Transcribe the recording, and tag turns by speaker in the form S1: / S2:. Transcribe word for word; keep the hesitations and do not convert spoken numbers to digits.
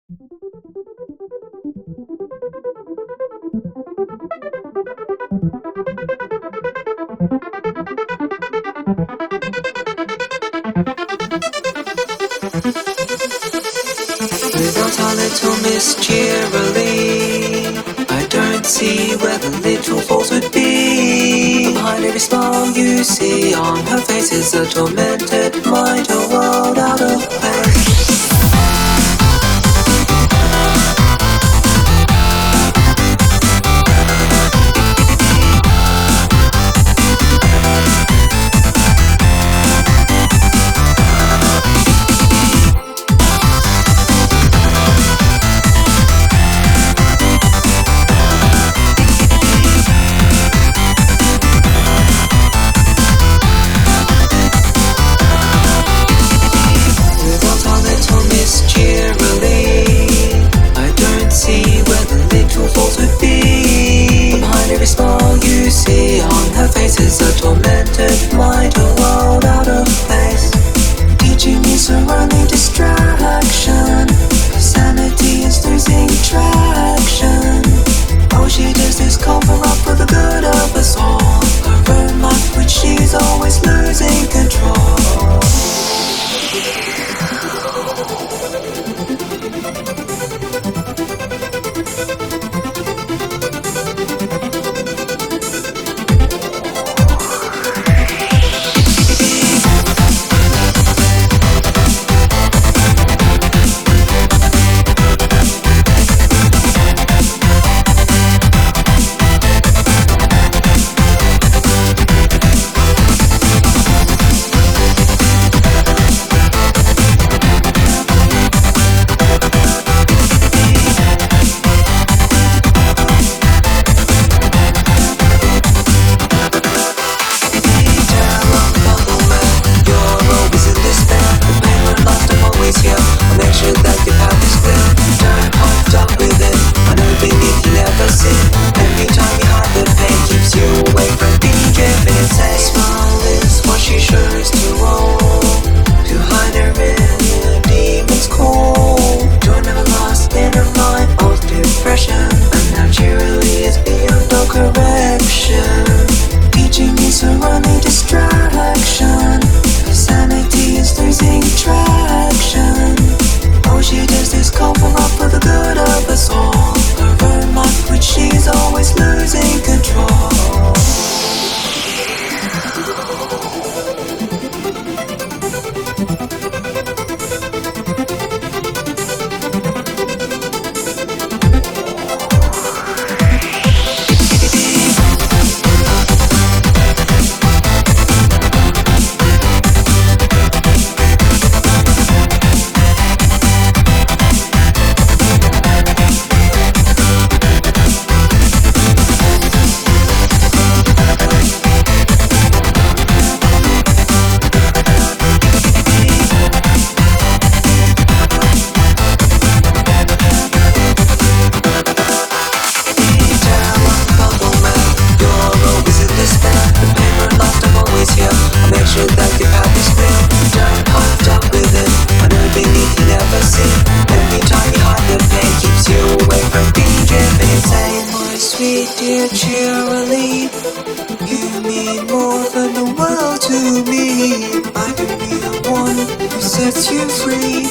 S1: Without our little Miss Cheerily, I don't see where the little fault would be. But behind every smile you see on her face is a tormented mind, a world out of place. Is a tormented mind, a world out of place. Teaching me surrounding distraction. Her sanity is losing traction. Oh, she does this cover up for the good of us all. Her own life, which she's always losing control. Dear Cheerily, you mean more than the world to me. I can be the one who sets you free.